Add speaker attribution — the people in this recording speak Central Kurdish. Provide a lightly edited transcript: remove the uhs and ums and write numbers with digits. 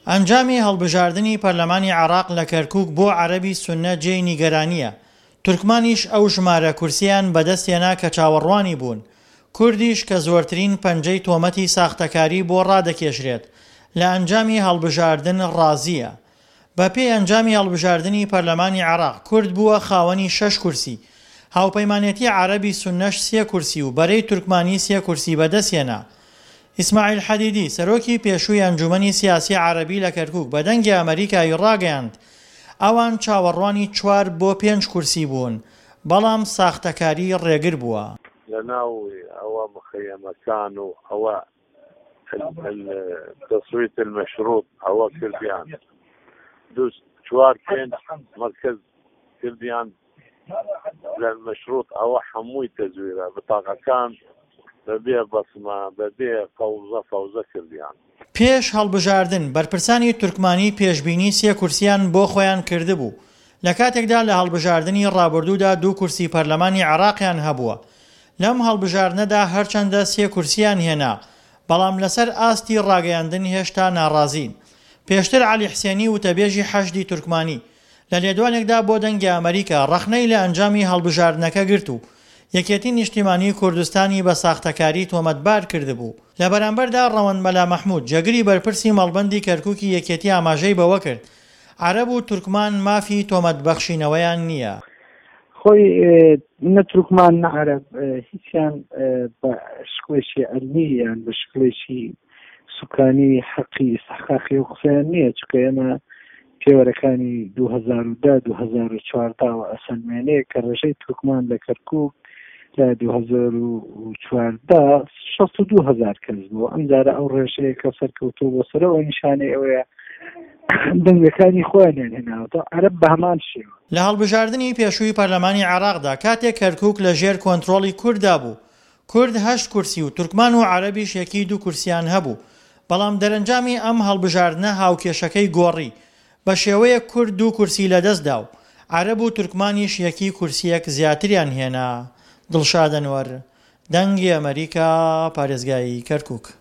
Speaker 1: ئەنجامی هەڵبژاردننی پەرلەمانی عێراق لە کەرکووک بۆ عەرەبی سوننە جێی نیگەرانیە. تورکمانیش ئەو ژمارە کورسیان بەدەستێنا کە چاوەڕوانی بوون. کوردیش کە زۆرترین پەنجەی تۆمەتی ساختەکاری بۆ ڕادەکێشرێت لە ئەنجامی هەڵبژاردن ڕازیە. بە پێی ئەنجامی هەڵبژاردننی پەرلەمانی عێراق کورد بووە خاوەنی 6 کورسی. هاوپەیمانێتی عەرەبی سوننەش 3 کورسی و بەرەی تورکمانی 3 کورسی بەدەستێنا. ئیسماعیل حەدیدی سەرۆکی پێشووی ئەنجومەنی سیاسی عەرەبی لە کەرکووک بە دەنگی ئەمریکایی ڕاگەیاند ئەوان چاوەڕوانی 4 بۆ 5 کورسی بوون، بەڵام ساختەکاری ڕێگر بووە.
Speaker 2: لەناو ئەوە مخەیەمەکان و ئەوە التصويت المشروط ئەوە کردیان 4-5 مرکز کردیان لە المشروط ئەوە هەمووی تەزویرە بتاقەکان بەبێ بەسمە بەبێ فەوزە کردیان.
Speaker 1: پێش هەڵبژاردن بەرپرسانی تورکمانی پێشبینی 3 کورسیان بۆ خۆیان کردبوو. لە کاتێکدا لە هەڵبژاردننی ڕابردوودا 2 کورسی پەرلەمانی عێراقیان هەبووە. لەم هەڵبژاردنەدا هەرچەندە 3 کورسیان هێنا، بەڵام لەسەر ئاستی ڕاگەیاندن هێشتا ناڕازین. پێشتر عەلی حسێنی وتەبێژی حەشدی تورکمانی لە لێدوانێکدا بۆ دەنگی ئەمریکا ڕەخنەی لە ئەنجامی هەڵبژاردنەکە گرت و یەکێتی نیشتیمانی کوردستانی بە ساختەکاری تۆمەتبار کردبوو. لە بەرامبەردا ڕەوەند مەلا مەحموود جەگری بەرپرسی مەڵبەندی کەرکووکی یەکێتی ئاماژەی بەوە کرد عەرەب و تورکمان مافی تۆمەتبەخشینەوەیان نییە.
Speaker 3: خۆی نە تورکمان نە عەرەب هیچیان بە شکلێکی ئەلمی یان بە شکلێکی سوکانی حەقی ئیستحقاقی و قسەیان نییە، چونکە ئێمە پێوەرەکانی 2010-2014 و ئەسەلمێنەیە کە ڕێژەی تورکمان لە کەرکووک لە 2014 62,000 کەس بوو. ئەم جارە ئەو ڕێژەیە کە سەرکەوتووە بۆ سەرەوە نیشانەی ئەوەیە دەنگەکانی خۆیان هێناوەتەوە عەرەب بە هەمان شێوە.
Speaker 1: لە هەڵبژاردننی پێشووی پەرلەمانی عێراقدا کاتێک کەرکووک لە ژێر کۆنتڕۆڵی کورددا بوو، کورد 8 کورسی و تورکمان و عەرەبیش یەکی 2 کورسیان هەبوو، بەڵام دەرەنجامی ئەم هەڵبژاردنە هاوکێشەکەی گۆڕی بە شێوەیە کورد 2 کورسی لەدەستدا و عەرەب و تورکمانیش یەکی کورسیەک زیاتریان هێنا. دڵشاد ئەنوەر، دەنگی ئەمریکا، پارێزگای کەرکووک.